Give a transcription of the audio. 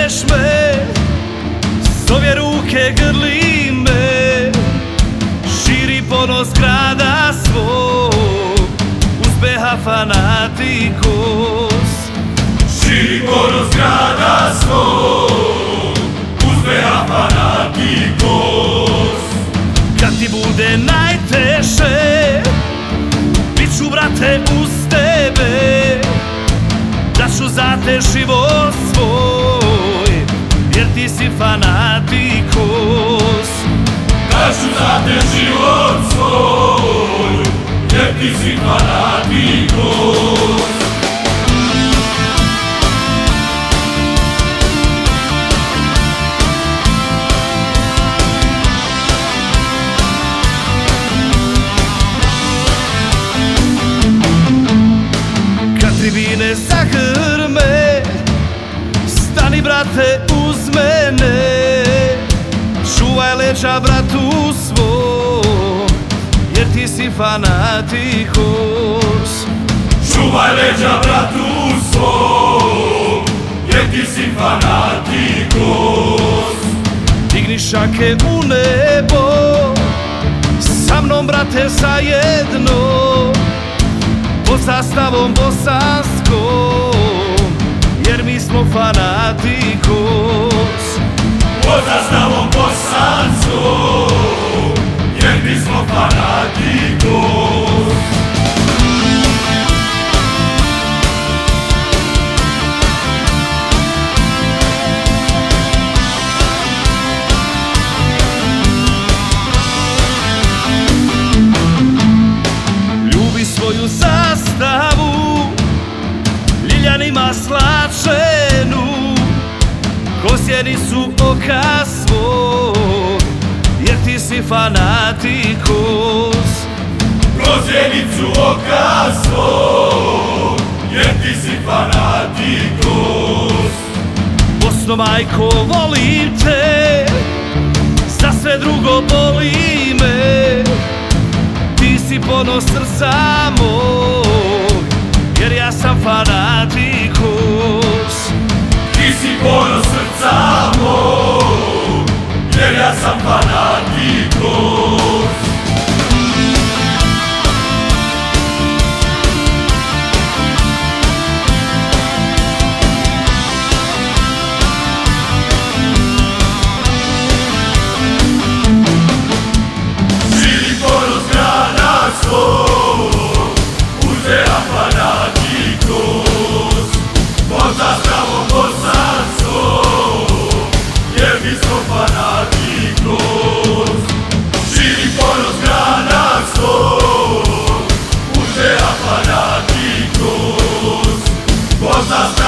ćeš me, s obje ruke grli me. Širi ponos grada svog, uspeha fanatikos. Širi ponos grada svog, uspeha fanatikos. Kad ti bude najteže, bit ću brate uz tebe. Daću za te život svoj, jer ti si fanatikos. Daću za te život svoj, jer ti si fanatikos. Tribine zagrme, stani brate uz mene. Čuvaj leđa bratu svom, jer ti si fanatikos. Čuvaj leđa bratu svom, jer ti si fanatikos. Digni šake u nebo, sa mnom brate zajedno. Pod zastavom bosanskom, jer mi smo fanatikos. Pod zastavom bosanskom, jer mi smo fanatikos. Ljubi svoju zastavu, ljiljanima slačenu, ko sjenicu oka svog, jer ti si fanatikos. Kroz sjenicu oka svog, jer ti si fanatikos. Bosno majko, volim te, za sve drugo boli me. Ti si ponos srca mog, jer ja sam fanatikos. Ti si ponos srca mog, jer ja sam fanatikos. Širi ponos grada svog, uspeha fanatikos. Pod zastavom bosanskog, jer mi smo fanatikos. Širi ponos grada svog, uspeha fanatikos. Pod zastavom